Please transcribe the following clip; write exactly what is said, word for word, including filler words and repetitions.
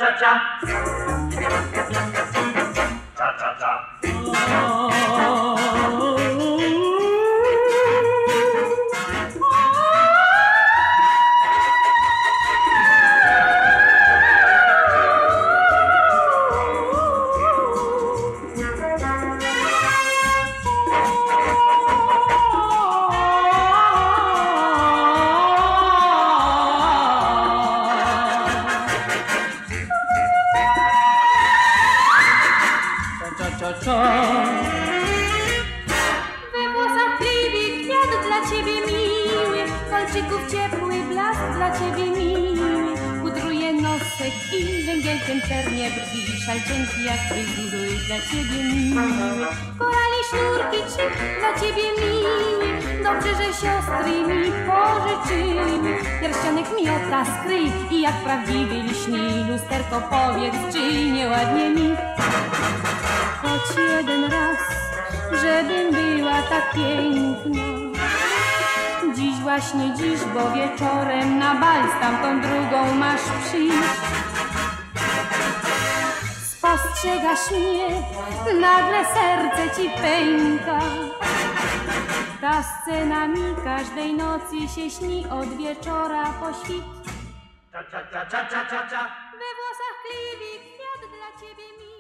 cha cha. Cha cha cha. We włosach tkliwy kwiat dla ciebie miły, kolczyków ciepły blask dla ciebie miły. Pudruje nosek i węgielkiem czernie brwi, szal cienki jak fryzury dla ciebie miły. Korali sznurki trzy dla ciebie miły, dobrze, że siostry mi pożyczyły. Pierścionek miota skryj i jak prawdziwy liśni, lusterko powiedz, czy nieładnie mi. Choć jeden raz, żebym była tak piękna. Dziś, właśnie dziś, bo wieczorem na bal z tamtą drugą masz przyjść. Spostrzegasz mnie, nagle serce ci pęka. Ta scena mi każdej nocy się śni od wieczora po świt. Cha cha cha cha cha cha cha. We włosach kliwi kwiat dla ciebie mi.